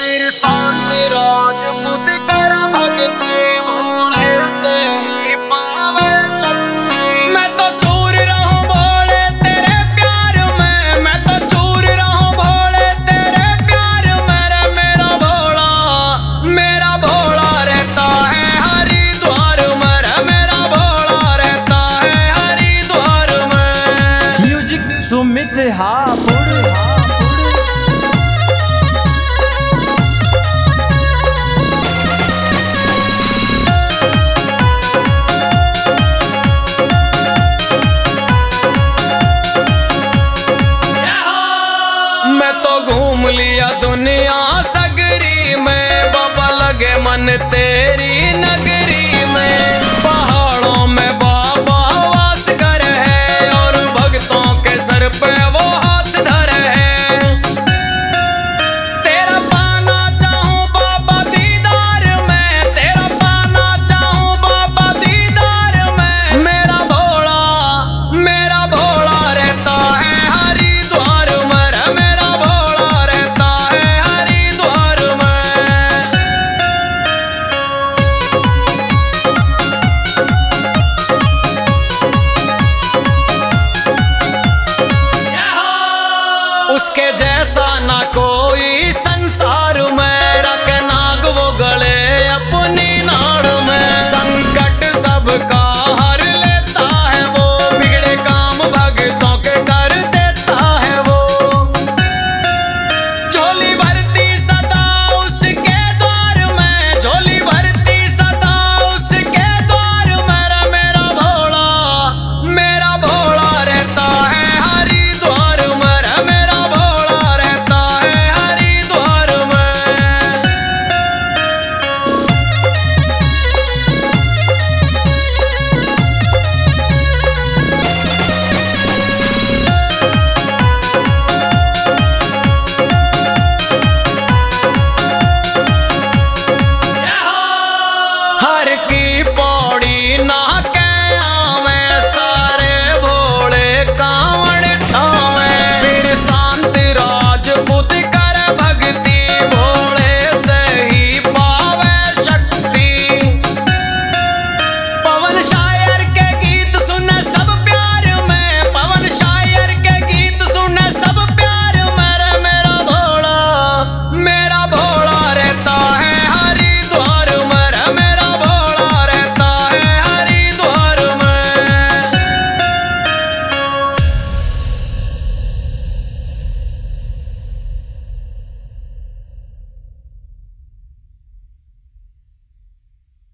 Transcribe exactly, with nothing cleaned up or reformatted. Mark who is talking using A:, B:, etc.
A: तेरे शांति राजपूत कर भक्ति भोले से ही पावे शक्ति। मैं तो चूर रहूं भोले तेरे प्यार में, मैं तो चूर रहूं भोले तेरे प्यार में रे। मेरा भोला मेरा भोला रहता है हरिद्वार में रे। मेरा भोला रहता है हरिद्वार में।
B: म्यूजिक सुमित हापुड़।
A: मैं तो घूम लिया दुनिया सगरी में, बाबा लगे मन तेरी नगरी में। पहाड़ों में बाबा वास कर है और भक्तों के सर पे वो हाथ धर है। तेरा पाना चाहूं बाबा दीदार में, तेरा पाना चाहूं बाबा दीदार में। मेरा भोला मेरा भोला रहता है हरिद्वार में रे। मेरा भोला रहता है हरिद्वार में। उसके जैसा ना को